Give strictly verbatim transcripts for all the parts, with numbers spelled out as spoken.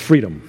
freedom.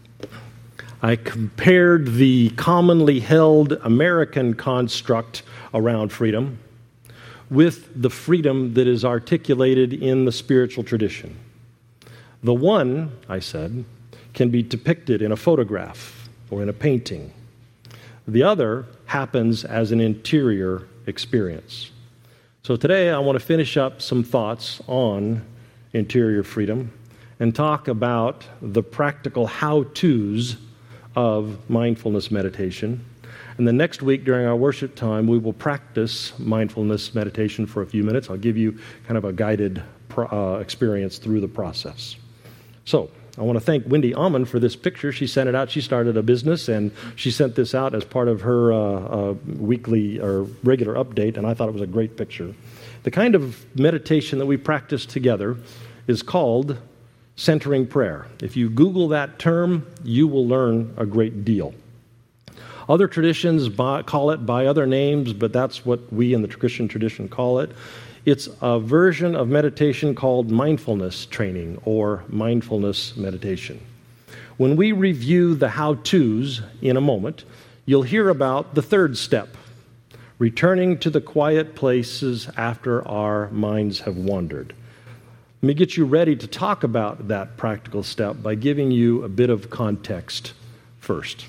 I compared the commonly held American construct around freedom with the freedom that is articulated in the spiritual tradition. The one, I said, can be depicted in a photograph or in a painting. The other happens as an interior experience. So today I want to finish up some thoughts on interior freedom and talk about the practical how-tos of mindfulness meditation. And the next week during our worship time, we will practice mindfulness meditation for a few minutes. I'll give you kind of a guided pro- uh, experience through the process. So I want to thank Wendy Amman for this picture. She sent it out. She started a business, and she sent this out as part of her uh, uh, weekly or regular update, and I thought it was a great picture. The kind of meditation that we practice together is called centering prayer. If you Google that term, you will learn a great deal. Other traditions by, call it by other names, but that's what we in the Christian tradition call it. It's a version of meditation called mindfulness training or mindfulness meditation. When we review the how-tos in a moment, you'll hear about the third step, returning to the quiet places after our minds have wandered. Let me get you ready to talk about that practical step by giving you a bit of context first.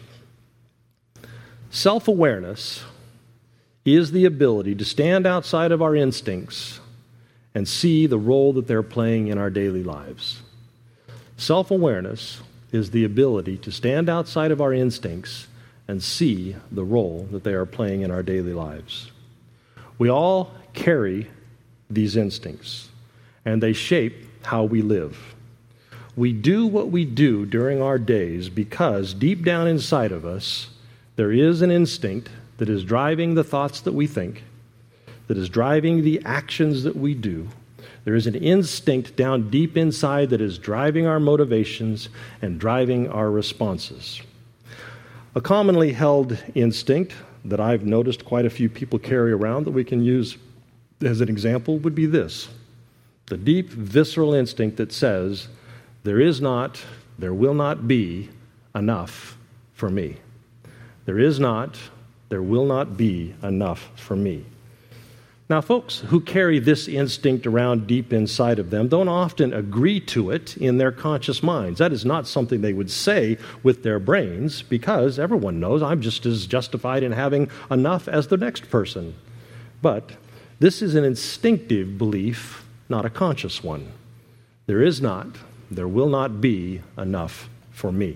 Self-awareness is the ability to stand outside of our instincts and see the role that they're playing in our daily lives. Self-awareness is the ability to stand outside of our instincts and see the role that they are playing in our daily lives. We all carry these instincts, and they shape how we live. We do what we do during our days because deep down inside of us, there is an instinct that is driving the thoughts that we think, that is driving the actions that we do. There is an instinct down deep inside that is driving our motivations and driving our responses. A commonly held instinct that I've noticed quite a few people carry around that we can use as an example would be this: the deep visceral instinct that says, there is not, there will not be enough for me. There is not, there will not be enough for me. Now, folks who carry this instinct around deep inside of them don't often agree to it in their conscious minds. That is not something they would say with their brains, because everyone knows I'm just as justified in having enough as the next person. But this is an instinctive belief, not a conscious one. There is not, there will not be enough for me.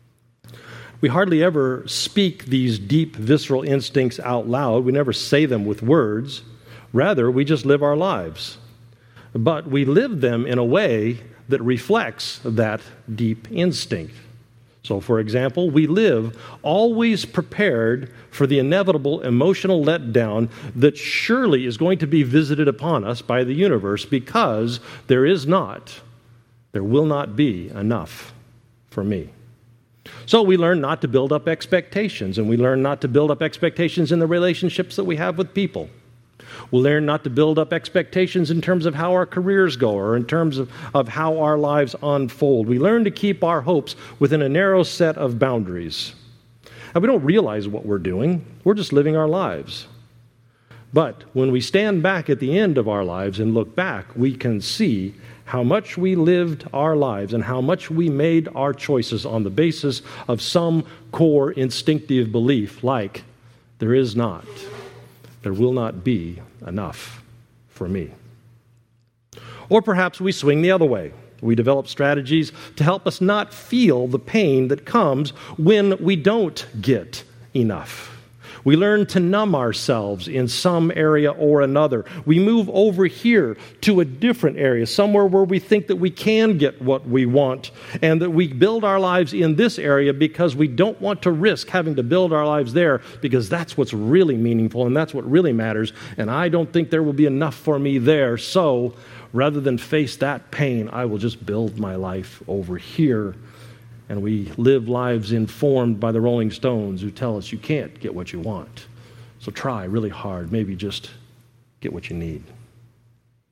We hardly ever speak these deep visceral instincts out loud. We never say them with words. Rather, we just live our lives. But we live them in a way that reflects that deep instinct. So, for example, we live always prepared for the inevitable emotional letdown that surely is going to be visited upon us by the universe, because there is not, there will not be enough for me. So we learn not to build up expectations, and we learn not to build up expectations in the relationships that we have with people. We learn not to build up expectations in terms of how our careers go or in terms of, of how our lives unfold. We learn to keep our hopes within a narrow set of boundaries. And we don't realize what we're doing. We're just living our lives. But when we stand back at the end of our lives and look back, we can see how much we lived our lives and how much we made our choices on the basis of some core instinctive belief like, there is not, there will not be enough for me. Or perhaps we swing the other way. We develop strategies to help us not feel the pain that comes when we don't get enough. We learn to numb ourselves in some area or another. We move over here to a different area, somewhere where we think that we can get what we want, and that we build our lives in this area because we don't want to risk having to build our lives there, because that's what's really meaningful and that's what really matters, and I don't think there will be enough for me there. So rather than face that pain, I will just build my life over here. And we live lives informed by the Rolling Stones, who tell us you can't get what you want. So try really hard, maybe just get what you need.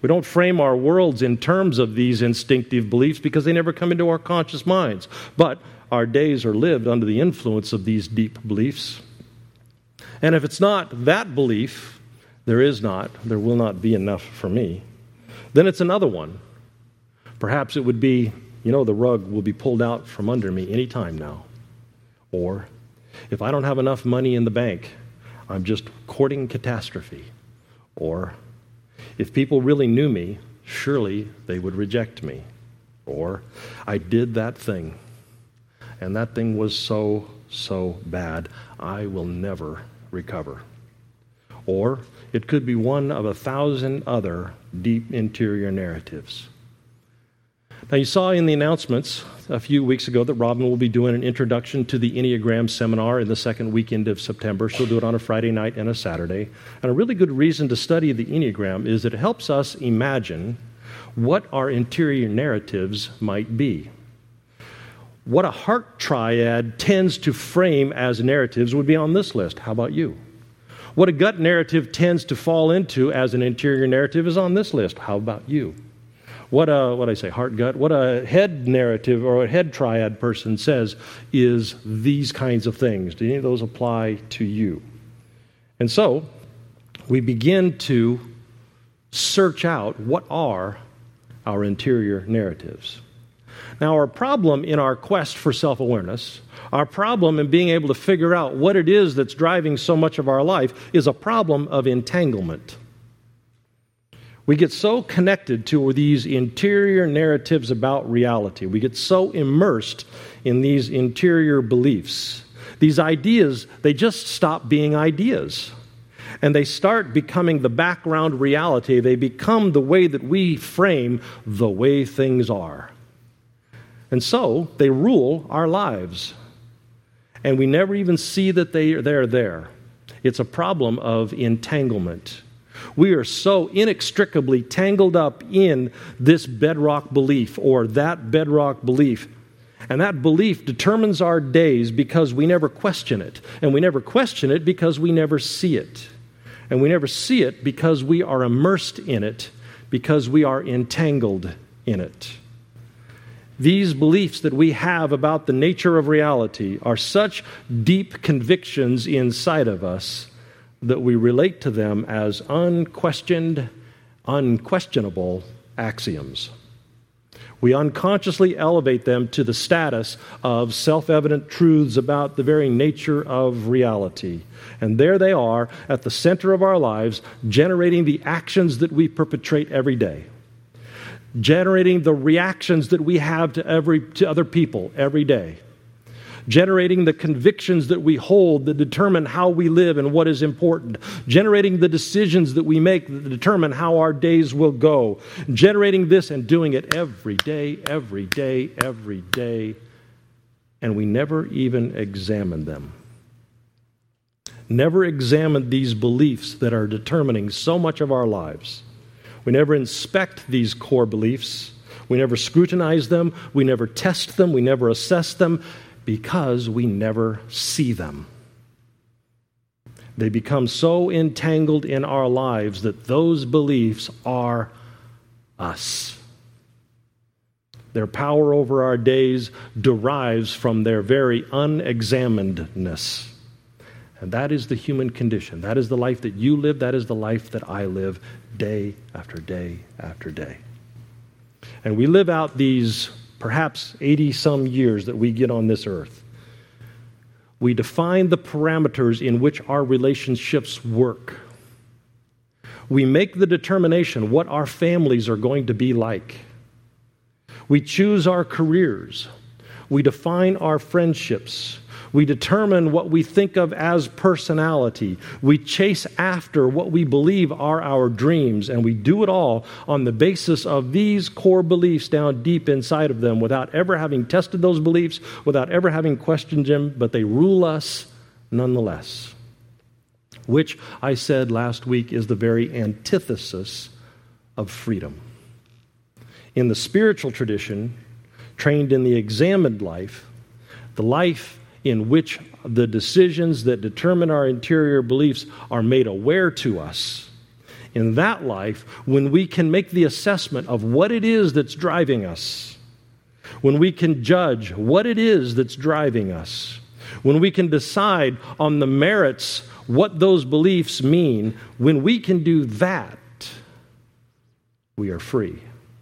We don't frame our worlds in terms of these instinctive beliefs because they never come into our conscious minds. But our days are lived under the influence of these deep beliefs. And if it's not that belief, there is not, there will not be enough for me, then it's another one. Perhaps it would be, you know, the rug will be pulled out from under me any time now. Or, if I don't have enough money in the bank, I'm just courting catastrophe. Or, if people really knew me, surely they would reject me. Or, I did that thing, and that thing was so, so bad, I will never recover. Or, it could be one of a thousand other deep interior narratives. Now, you saw in the announcements a few weeks ago that Robin will be doing an introduction to the Enneagram seminar in the second weekend of September. She'll do it on a Friday night and a Saturday. And a really good reason to study the Enneagram is that it helps us imagine what our interior narratives might be. What a heart triad tends to frame as narratives would be on this list. How about you? What a gut narrative tends to fall into as an interior narrative is on this list. How about you? What a, what I say, heart, gut, what a head narrative or a head triad person says is these kinds of things. Do any of those apply to you? And so, we begin to search out what are our interior narratives. Now, our problem in our quest for self-awareness, our problem in being able to figure out what it is that's driving so much of our life is a problem of entanglement. We get so connected to these interior narratives about reality. We get so immersed in these interior beliefs. These ideas, they just stop being ideas. And they start becoming the background reality. They become the way that we frame the way things are. And so, they rule our lives. And we never even see that they, they're there. It's a problem of entanglement. We are so inextricably tangled up in this bedrock belief or that bedrock belief. And that belief determines our days because we never question it. And we never question it because we never see it. And we never see it because we are immersed in it, because we are entangled in it. These beliefs that we have about the nature of reality are such deep convictions inside of us that we relate to them as unquestioned, unquestionable axioms. We unconsciously elevate them to the status of self-evident truths about the very nature of reality. And there they are at the center of our lives, generating the actions that we perpetrate every day, generating the reactions that we have to every to other people every day, generating the convictions that we hold that determine how we live and what is important, generating the decisions that we make that determine how our days will go, generating this and doing it every day, every day, every day, and we never even examine them. Never examine these beliefs that are determining so much of our lives. We never inspect these core beliefs. We never scrutinize them. We never test them. We never assess them. Because we never see them. They become so entangled in our lives that those beliefs are us. Their power over our days derives from their very unexaminedness. And that is the human condition. That is the life that you live. That is the life that I live day after day after day. And we live out these perhaps eighty-some years that we get on this earth. We define the parameters in which our relationships work. We make the determination what our families are going to be like. We choose our careers. We define our friendships. We determine what we think of as personality. We chase after what we believe are our dreams, and we do it all on the basis of these core beliefs down deep inside of them without ever having tested those beliefs, without ever having questioned them, but they rule us nonetheless. Which, I said last week, is the very antithesis of freedom. In the spiritual tradition, trained in the examined life, the life in which the decisions that determine our interior beliefs are made aware to us. in that life when we can make the assessment of what it is that's driving us, when we can judge what it is that's driving us, when we can decide on the merits what those beliefs mean. When we can do that, we are free.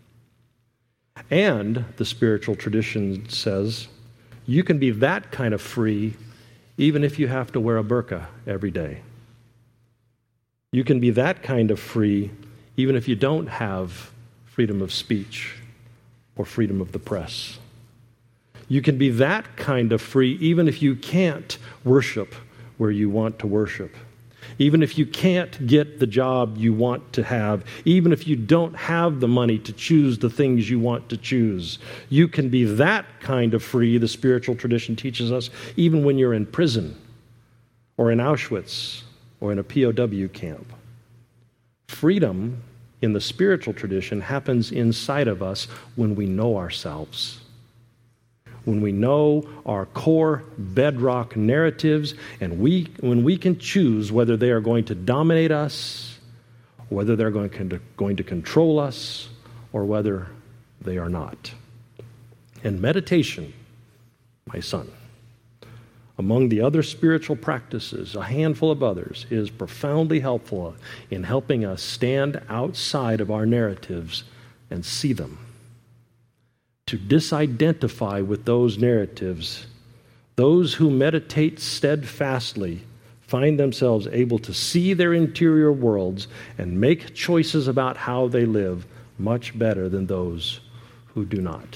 And the spiritual tradition says you can be that kind of free even if you have to wear a burqa every day. You can be that kind of free even if you don't have freedom of speech or freedom of the press. You can be that kind of free even if you can't worship where you want to worship. Even if you can't get the job you want to have, even if you don't have the money to choose the things you want to choose, you can be that kind of free, the spiritual tradition teaches us, even when you're in prison or in Auschwitz or in a P O W camp. Freedom in the spiritual tradition happens inside of us when we know ourselves. When we know our core bedrock narratives, and we, when we can choose whether they are going to dominate us, whether they're going to, going to control us, or whether they are not. And meditation, my son, among the other spiritual practices, a handful of others, is profoundly helpful in helping us stand outside of our narratives and see them. To disidentify with those narratives, those who meditate steadfastly find themselves able to see their interior worlds and make choices about how they live much better than those who do not.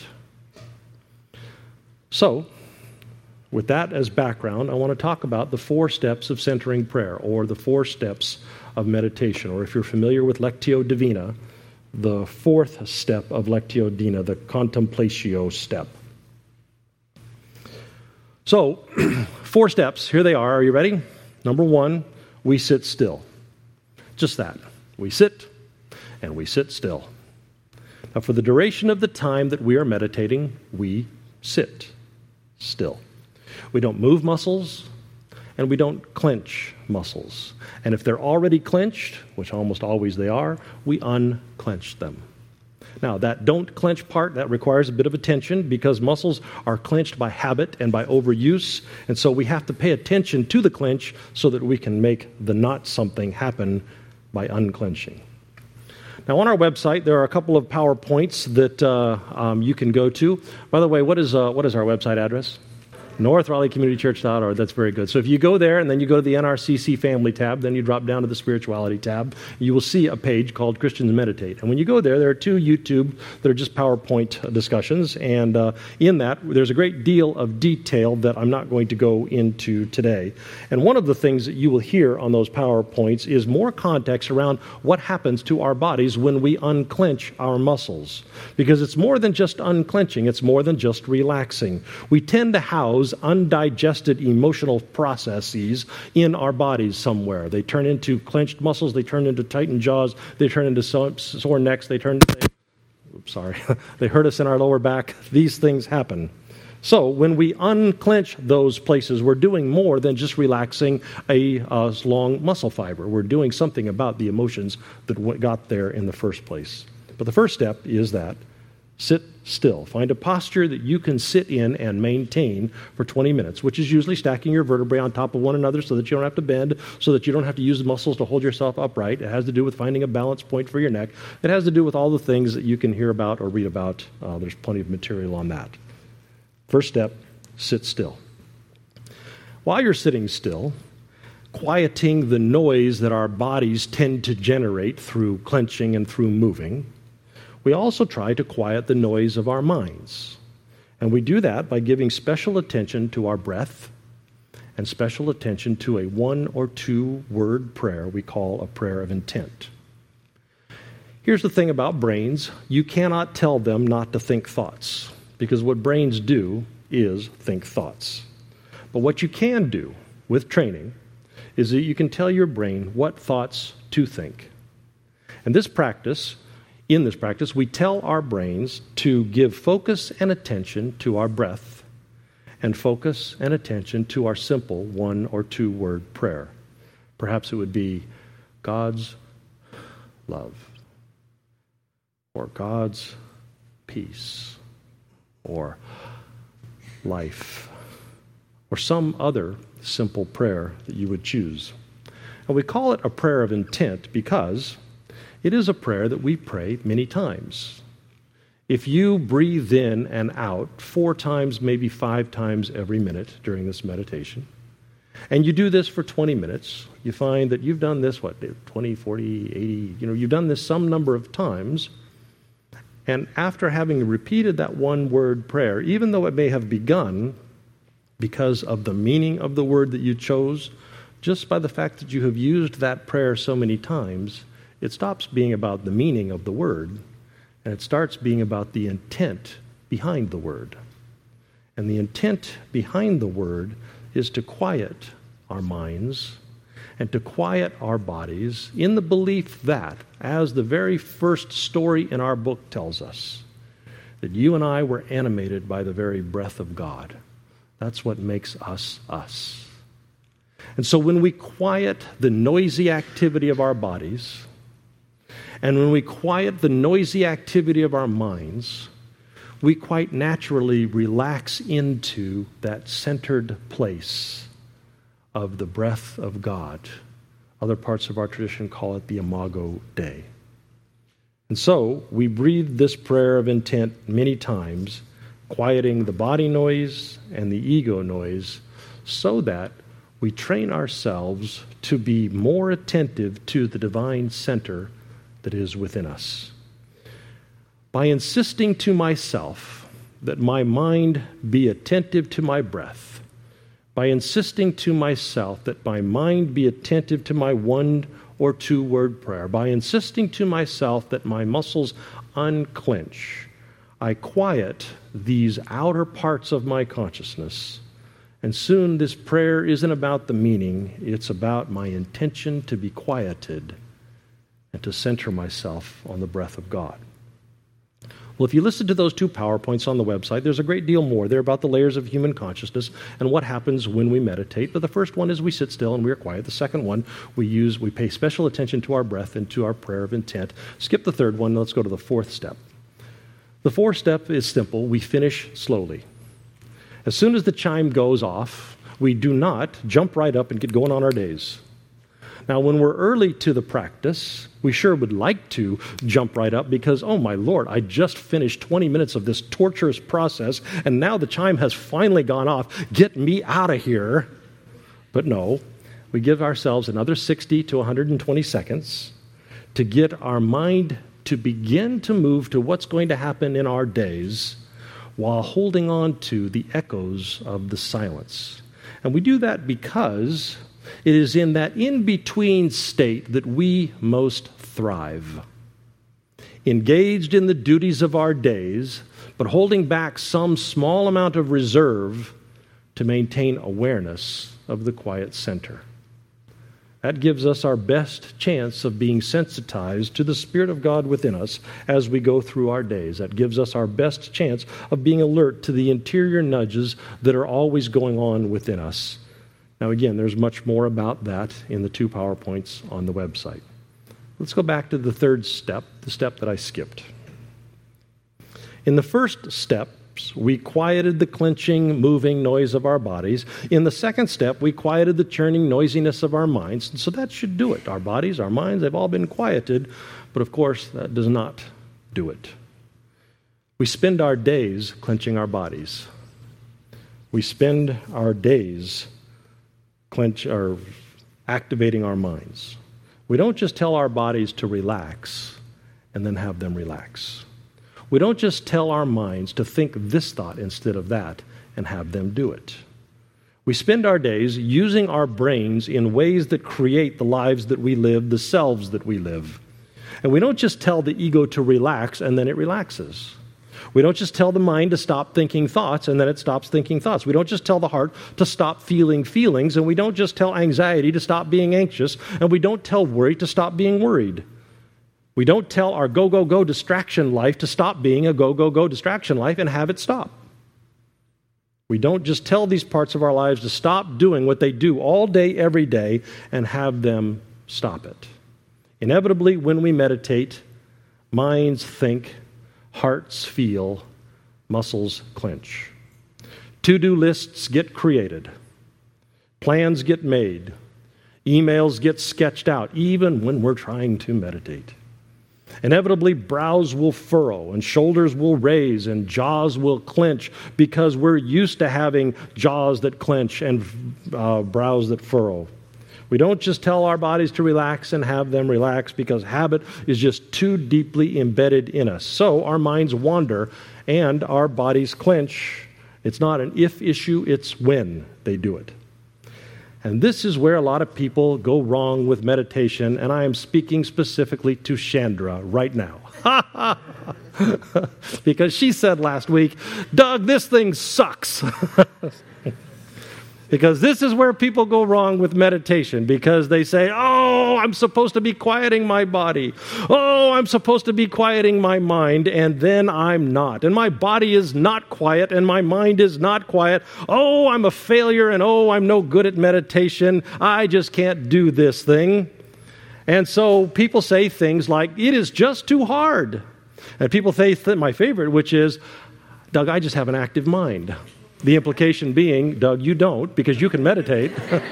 So, with that as background, I want to talk about the four steps of centering prayer, or the four steps of meditation, or if you're familiar with Lectio Divina, the fourth step of Lectio Divina, the contemplatio step. So, four steps, here they are. Are you ready? Number one, we sit still. Just that. We sit, and we sit still. Now, for the duration of the time that we are meditating, we sit still. We don't move muscles, and we don't clench muscles. And if they're already clenched, which almost always they are, we unclench them. Now, that don't clench part, that requires a bit of attention because muscles are clenched by habit and by overuse, and so we have to pay attention to the clench so that we can make the not something happen by unclenching. Now, on our website, there are a couple of PowerPoints that uh, um, you can go to. By the way, what is uh, what is our website address? north raleigh community church dot org. That's very good. So if you go there and then you go to the N R C C Family tab, then you drop down to the Spirituality tab, you will see a page called Christians Meditate. And when you go there, there are two YouTube that are just PowerPoint discussions. And uh, in that, there's a great deal of detail that I'm not going to go into today. And one of the things that you will hear on those PowerPoints is more context around what happens to our bodies when we unclench our muscles. Because it's more than just unclenching. It's more than just relaxing. We tend to house undigested emotional processes in our bodies somewhere. They turn into clenched muscles, they turn into tightened jaws, they turn into sore necks, they turn into, oops, sorry, they hurt us in our lower back. These things happen. So when we unclench those places, we're doing more than just relaxing a uh, long muscle fiber. We're doing something about the emotions that got there in the first place. But the first step is that sit still. Find a posture that you can sit in and maintain for twenty minutes, which is usually stacking your vertebrae on top of one another so that you don't have to bend, so that you don't have to use the muscles to hold yourself upright. It has to do with finding a balance point for your neck. It has to do with all the things that you can hear about or read about. Uh, there's plenty of material on that. First step, sit still. While you're sitting still, quieting the noise that our bodies tend to generate through clenching and through moving, we also try to quiet the noise of our minds. And we do that by giving special attention to our breath and special attention to a one or two word prayer we call a prayer of intent. Here's the thing about brains. You cannot tell them not to think thoughts, because what brains do is think thoughts. But what you can do with training is that you can tell your brain what thoughts to think. And this practice In this practice, we tell our brains to give focus and attention to our breath and focus and attention to our simple one or two word prayer. Perhaps it would be, God's love, or God's peace, or life, or some other simple prayer that you would choose. And we call it a prayer of intent because it is a prayer that we pray many times. If you breathe in and out four times, maybe five times every minute during this meditation, and you do this for twenty minutes, you find that you've done this, what, twenty, forty, eighty, you know, you've done this some number of times, and after having repeated that one word prayer, even though it may have begun because of the meaning of the word that you chose, just by the fact that you have used that prayer so many times, it stops being about the meaning of the word, and it starts being about the intent behind the word. And the intent behind the word is to quiet our minds and to quiet our bodies in the belief that, as the very first story in our book tells us, that you and I were animated by the very breath of God. That's what makes us us. And so when we quiet the noisy activity of our bodies, and when we quiet the noisy activity of our minds, we quite naturally relax into that centered place of the breath of God. Other parts of our tradition call it the Imago Dei. And so we breathe this prayer of intent many times, quieting the body noise and the ego noise, so that we train ourselves to be more attentive to the divine center that is within us. By insisting to myself that my mind be attentive to my breath, by insisting to myself that my mind be attentive to my one or two word prayer, by insisting to myself that my muscles unclench, I quiet these outer parts of my consciousness. And soon this prayer isn't about the meaning, it's about my intention to be quieted and to center myself on the breath of God. Well, if you listen to those two PowerPoints on the website, there's a great deal more there about the layers of human consciousness and what happens when we meditate. But the first one is we sit still and we are quiet. The second one, we use, we pay special attention to our breath and to our prayer of intent. Skip the third one. Let's go to the fourth step. The fourth step is simple. We finish slowly. As soon as the chime goes off, we do not jump right up and get going on our days. Now, when we're early to the practice, we sure would like to jump right up because, oh my Lord, I just finished twenty minutes of this torturous process, and now the chime has finally gone off. Get me out of here. But no, we give ourselves another sixty to one hundred twenty seconds to get our mind to begin to move to what's going to happen in our days while holding on to the echoes of the silence. And we do that because it is in that in-between state that we most thrive. Engaged in the duties of our days, but holding back some small amount of reserve to maintain awareness of the quiet center. That gives us our best chance of being sensitized to the Spirit of God within us as we go through our days. That gives us our best chance of being alert to the interior nudges that are always going on within us. Now, again, there's much more about that in the two PowerPoints on the website. Let's go back to the third step, the step that I skipped. In the first steps, we quieted the clenching, moving noise of our bodies. In the second step, we quieted the churning noisiness of our minds. And so that should do it. Our bodies, our minds, they've all been quieted. But of course, that does not do it. We spend our days clenching our bodies. We spend our days clench or activating our minds. We don't just tell our bodies to relax and then have them relax. We don't just tell our minds to think this thought instead of that and have them do it. We spend our days using our brains in ways that create the lives that we live, the selves that we live. And we don't just tell the ego to relax and then it relaxes. We don't just tell the mind to stop thinking thoughts and then it stops thinking thoughts. We don't just tell the heart to stop feeling feelings, and we don't just tell anxiety to stop being anxious, and we don't tell worry to stop being worried. We don't tell our go, go, go distraction life to stop being a go, go, go distraction life and have it stop. We don't just tell these parts of our lives to stop doing what they do all day, every day, and have them stop it. Inevitably, when we meditate, minds think, hearts feel, muscles clench. To-do lists get created. Plans get made. Emails get sketched out, even when we're trying to meditate. Inevitably, brows will furrow and shoulders will raise and jaws will clench because we're used to having jaws that clench and uh, brows that furrow. We don't just tell our bodies to relax and have them relax because habit is just too deeply embedded in us. So our minds wander and our bodies clench. It's not an if issue, it's when they do it. And this is where a lot of people go wrong with meditation, and I am speaking specifically to Chandra right now. Because she said last week, Doug, this thing sucks. Because this is where people go wrong with meditation, because they say, oh, I'm supposed to be quieting my body. Oh, I'm supposed to be quieting my mind, and then I'm not. And my body is not quiet, and my mind is not quiet. Oh, I'm a failure, and oh, I'm no good at meditation. I just can't do this thing. And so people say things like, it is just too hard. And people say th- my favorite, which is, Doug, I just have an active mind. The implication being, Doug, you don't, because you can meditate.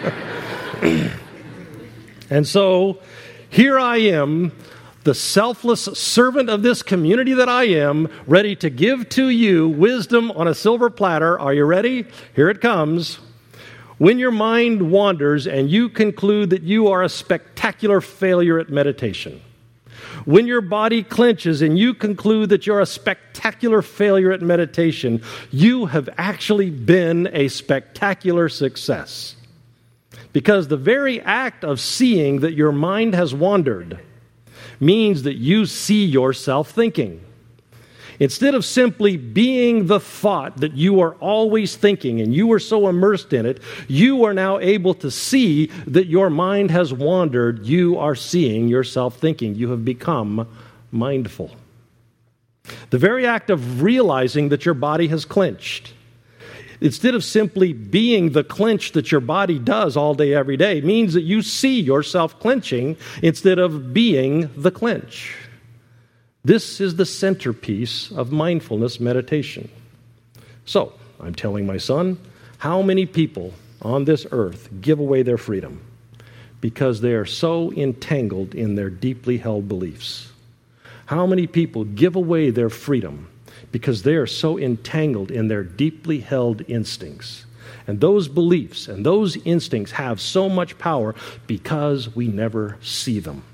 And so, here I am, the selfless servant of this community that I am, ready to give to you wisdom on a silver platter. Are you ready? Here it comes. When your mind wanders and you conclude that you are a spectacular failure at meditation, when your body clenches and you conclude that you're a spectacular failure at meditation, you have actually been a spectacular success. Because the very act of seeing that your mind has wandered means that you see yourself thinking. Instead of simply being the thought that you are always thinking and you are so immersed in it, you are now able to see that your mind has wandered. You are seeing yourself thinking. You have become mindful. The very act of realizing that your body has clenched, instead of simply being the clench that your body does all day, every day, means that you see yourself clenching instead of being the clench. This is the centerpiece of mindfulness meditation. So, I'm telling my son, how many people on this earth give away their freedom because they are so entangled in their deeply held beliefs? How many people give away their freedom because they are so entangled in their deeply held instincts? And those beliefs and those instincts have so much power because we never see them.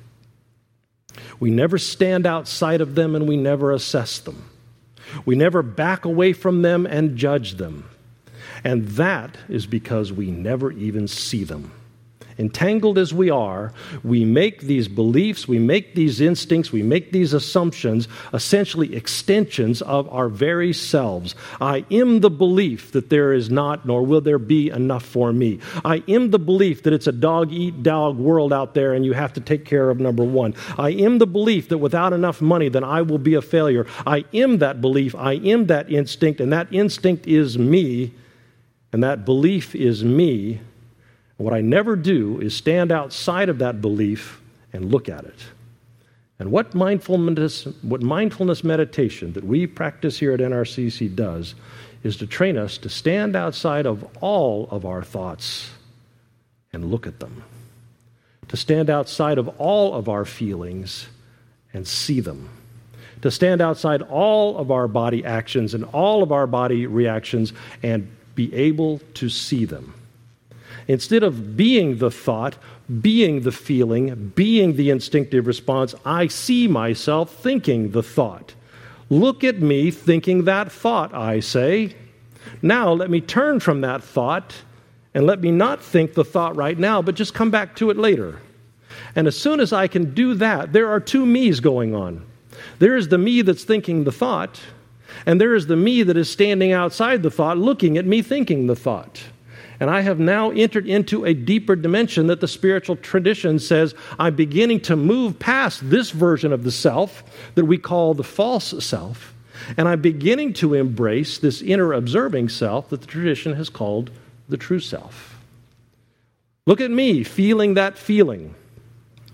We never stand outside of them and we never assess them. We never back away from them and judge them. And that is because we never even see them. Entangled as we are, we make these beliefs, we make these instincts, we make these assumptions essentially extensions of our very selves. I am the belief that there is not, nor will there be enough for me. I am the belief that it's a dog-eat-dog world out there and you have to take care of number one. I am the belief that without enough money, then I will be a failure. I am that belief, I am that instinct, and that instinct is me, and that belief is me. What I never do is stand outside of that belief and look at it. And what mindfulness, what mindfulness meditation that we practice here at N R C C does is to train us to stand outside of all of our thoughts and look at them. To stand outside of all of our feelings and see them. To stand outside all of our body actions and all of our body reactions and be able to see them. Instead of being the thought, being the feeling, being the instinctive response, I see myself thinking the thought. Look at me thinking that thought, I say. Now let me turn from that thought and let me not think the thought right now, but just come back to it later. And as soon as I can do that, there are two me's going on. There is the me that's thinking the thought, and there is the me that is standing outside the thought, looking at me thinking the thought. And I have now entered into a deeper dimension that the spiritual tradition says I'm beginning to move past this version of the self that we call the false self, and I'm beginning to embrace this inner observing self that the tradition has called the true self. Look at me feeling that feeling.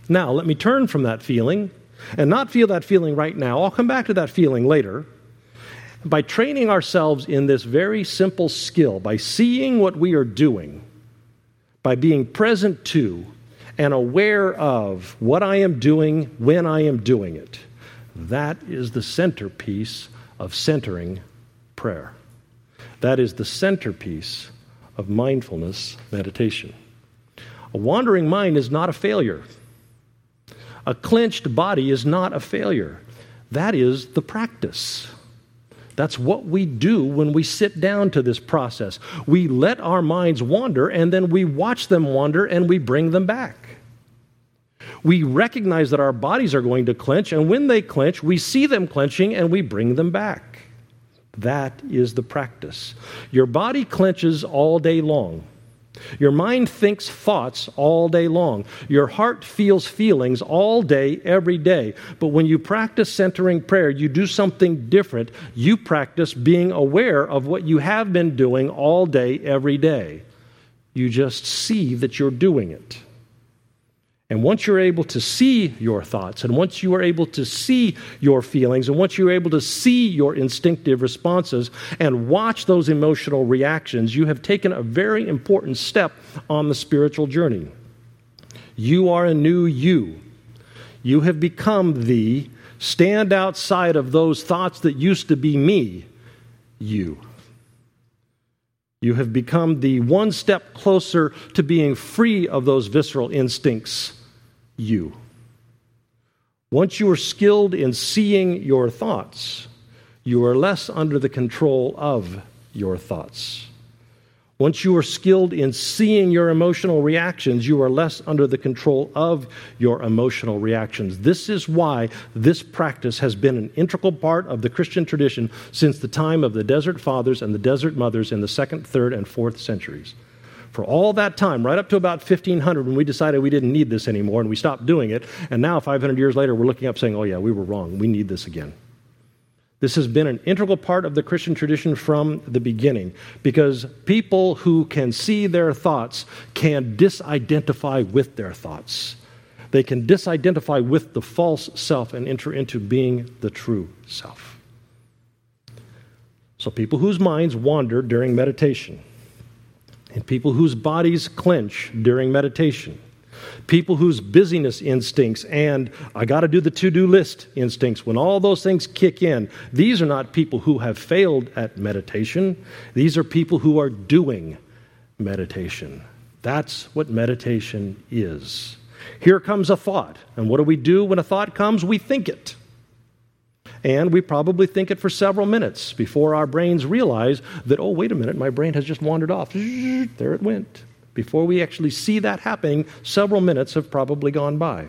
Now, let me turn from that feeling and not feel that feeling right now. I'll come back to that feeling later. By training ourselves in this very simple skill, by seeing what we are doing, by being present to and aware of what I am doing when I am doing it, that is the centerpiece of centering prayer. That is the centerpiece of mindfulness meditation. A wandering mind is not a failure. A clenched body is not a failure. That is the practice. That's what we do when we sit down to this process. We let our minds wander, and then we watch them wander, and we bring them back. We recognize that our bodies are going to clench, and when they clench, we see them clenching, and we bring them back. That is the practice. Your body clenches all day long. Your mind thinks thoughts all day long. Your heart feels feelings all day, every day. But when you practice centering prayer, you do something different. You practice being aware of what you have been doing all day, every day. You just see that you're doing it. And once you're able to see your thoughts, and once you are able to see your feelings, and once you're able to see your instinctive responses and watch those emotional reactions, you have taken a very important step on the spiritual journey. You are a new you. You have become the stand outside of those thoughts that used to be me, you. You have become the one step closer to being free of those visceral instincts, you. Once you are skilled in seeing your thoughts, you are less under the control of your thoughts. Once you are skilled in seeing your emotional reactions, you are less under the control of your emotional reactions. This is why this practice has been an integral part of the Christian tradition since the time of the Desert Fathers and the Desert Mothers in the second, third, and fourth centuries. For all that time, right up to about fifteen hundred, when we decided we didn't need this anymore and we stopped doing it, and now five hundred years later, we're looking up saying, oh yeah, we were wrong. We need this again. This has been an integral part of the Christian tradition from the beginning, because people who can see their thoughts can disidentify with their thoughts. They can disidentify with the false self and enter into being the true self. So people whose minds wander during meditation, and people whose bodies clench during meditation, people whose busyness instincts and I got to do the to-do list instincts, when all those things kick in, these are not people who have failed at meditation. These are people who are doing meditation. That's what meditation is. Here comes a thought. And what do we do when a thought comes? We think it. And we probably think it for several minutes before our brains realize that, oh, wait a minute, my brain has just wandered off. There it went. Before we actually see that happening, several minutes have probably gone by.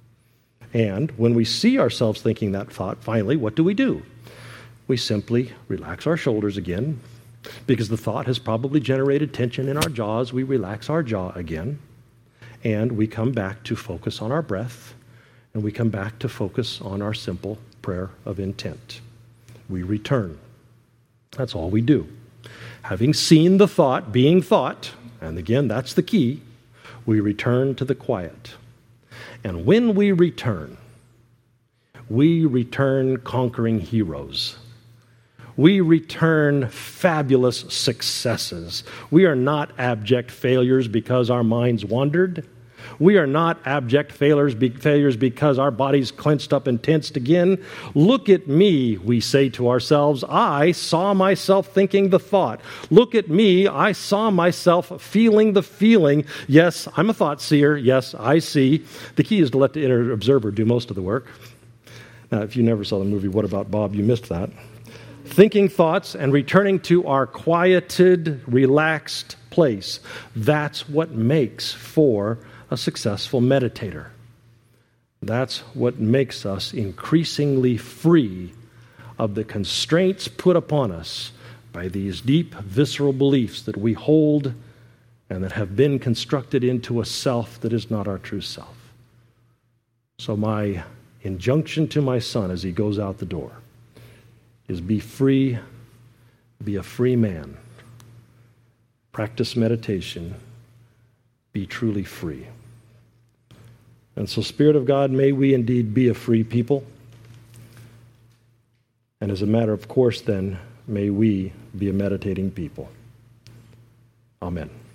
And when we see ourselves thinking that thought, finally, what do we do? We simply relax our shoulders again. Because the thought has probably generated tension in our jaws, we relax our jaw again. And we come back to focus on our breath. And we come back to focus on our simple prayer of intent. We return. That's all we do. Having seen the thought being thought, and again, that's the key, we return to the quiet. And when we return, we return conquering heroes. We return fabulous successes. We are not abject failures because our minds wandered. We are not abject failures, failures because our bodies clenched up and tensed again. Look at me, we say to ourselves. I saw myself thinking the thought. Look at me, I saw myself feeling the feeling. Yes, I'm a thought seer. Yes, I see. The key is to let the inner observer do most of the work. Now, if you never saw the movie What About Bob, you missed that. Thinking thoughts and returning to our quieted, relaxed place. That's what makes for a successful meditator. That's what makes us increasingly free of the constraints put upon us by these deep, visceral beliefs that we hold and that have been constructed into a self that is not our true self. So my injunction to my son as he goes out the door is be free, be a free man. Practice meditation, be truly free. And so, Spirit of God, may we indeed be a free people. And as a matter of course, then, may we be a meditating people. Amen.